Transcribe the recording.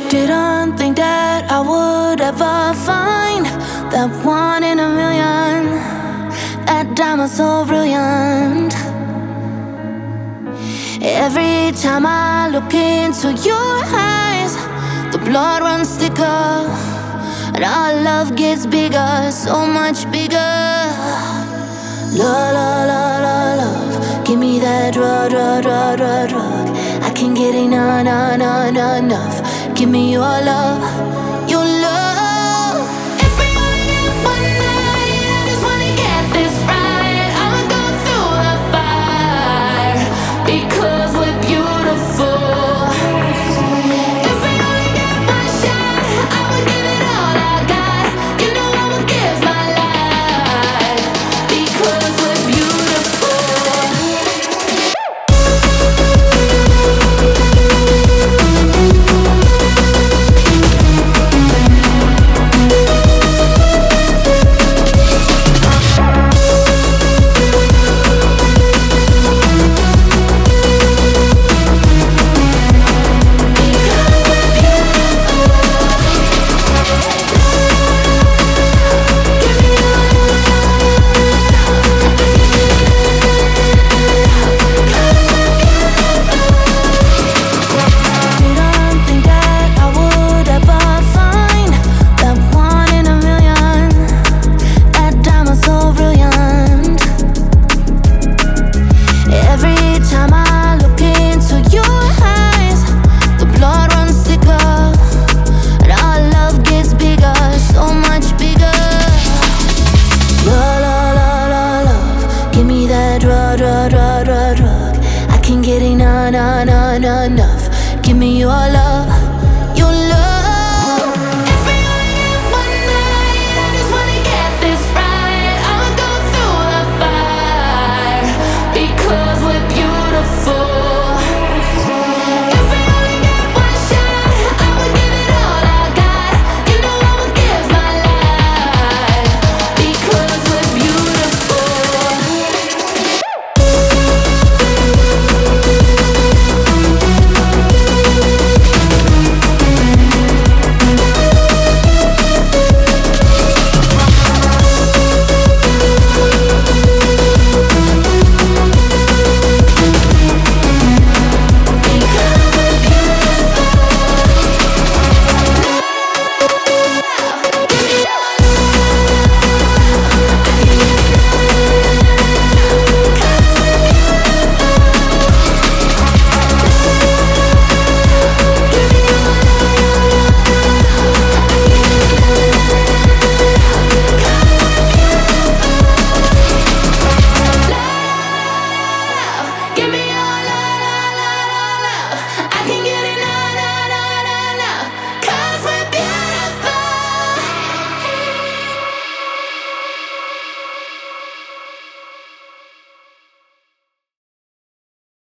Didn't think that I would ever find that one in a million, that diamond so brilliant. Every time I look into your eyes, the blood runs thicker, and our love gets bigger, so much bigger. Love, love, love, love, love. Give me that drug, drug, drug, drug, drug. I can't get enough, enough, enough, enough. Give me your love.